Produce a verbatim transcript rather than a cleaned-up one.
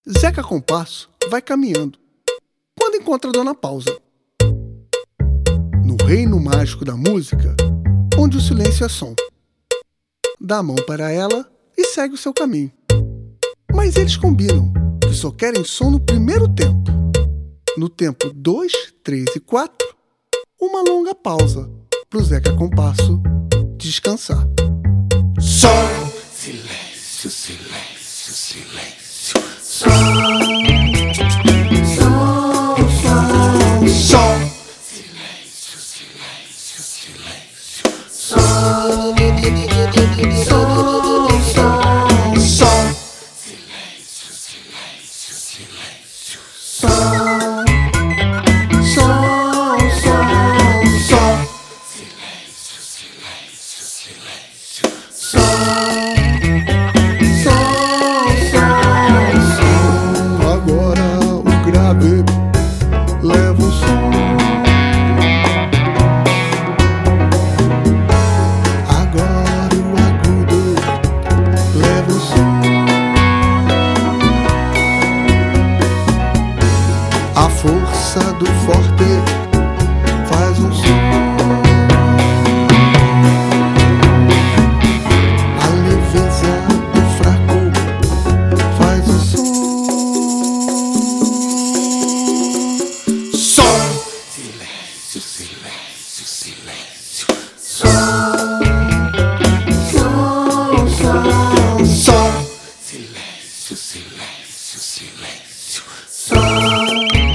Zeca Compasso vai caminhando, quando encontra Dona Pausa. No reino mágico da música, onde o silêncio é som. Dá a mão para ela e segue o seu caminho. Mas eles combinam que só querem som no primeiro tempo. No tempo dois, três e quatro, uma longa pausa pro Zeca Compasso descansar. Som, silêncio, silêncio, silêncio. Som, som, som, som. Silêncio, silêncio, silêncio. Som, som, som, som. Silêncio, silêncio, silêncio. Som, som, som, som. Silêncio, silêncio, silêncio. Som. Leva o som. Agora o agudo leva o som. A força do forte faz um som. A leveza do fraco faz um som. Silêncio, silêncio, silêncio. Som, som, som, som. Silêncio, silêncio, silêncio. Som.